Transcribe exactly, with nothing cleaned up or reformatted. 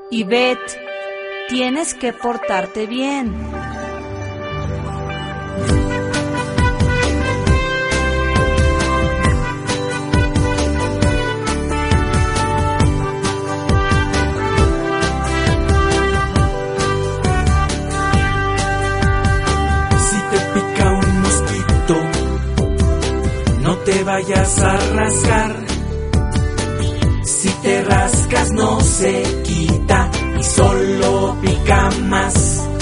Ivette, tienes que portarte bien. Si te pica un mosquito, no te vayas a rascar. Si te rascas no se quita y solo pica más.